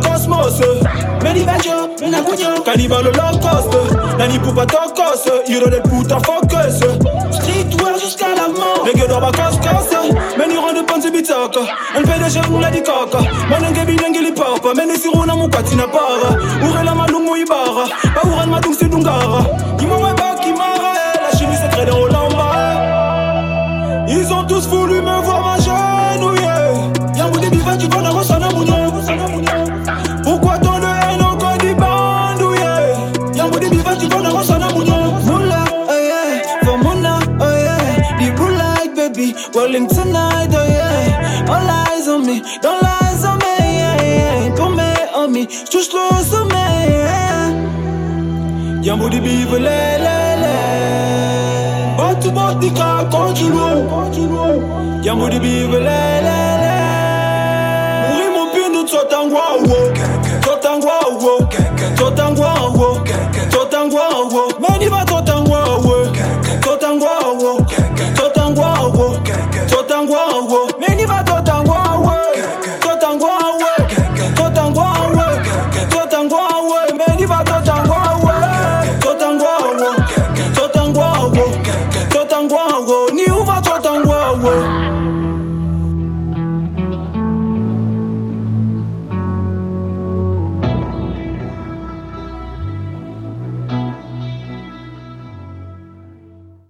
cosmos. Many venture, mena kunyo, cannibal low cost. Nani poupa tokos, hiro del puta focus. Streetwear jusqu'à la mort. Les gars d'orba casse-casse. Meni rende panze bitaka. On fait des chefs moula di kaka. Manenge binenge li papa. Meni sirona mu patina para. Ourela malumu ibara. Ba ouran madung si dungara. Ima weba kimara. La chimie secret dans Olamba. Ils ont tous voulu me voir m'agenouiller. Y'a un bout de biva qui va dans Rossana Mounion. Pourquoi tant de haine encore dit bandouiller? Y'a un bout de biva qui va dans Rossana Mounion. Moula, oh yeah, for Mouna, oh yeah. The blue light, baby, rolling tonight, oh yeah. All eyes on me, don't lies on me, yeah, yeah. Pour me, on me, j'touche le sommeil, yeah. Y'a un bout de biva, tu bottes des cas quand tu loues. Y'a mon débit, Mourir mon pin de Totangwa, Totangwa, Totangwa, Totangwa, Mani va Totangwa, Totangwa, Totangwa, Totangwa, Mani va Totangwa, Totangwa, Totangwa, Totangwa, Mani va Totangwa, Totangwa, Totangwa, ni uva Totangwa.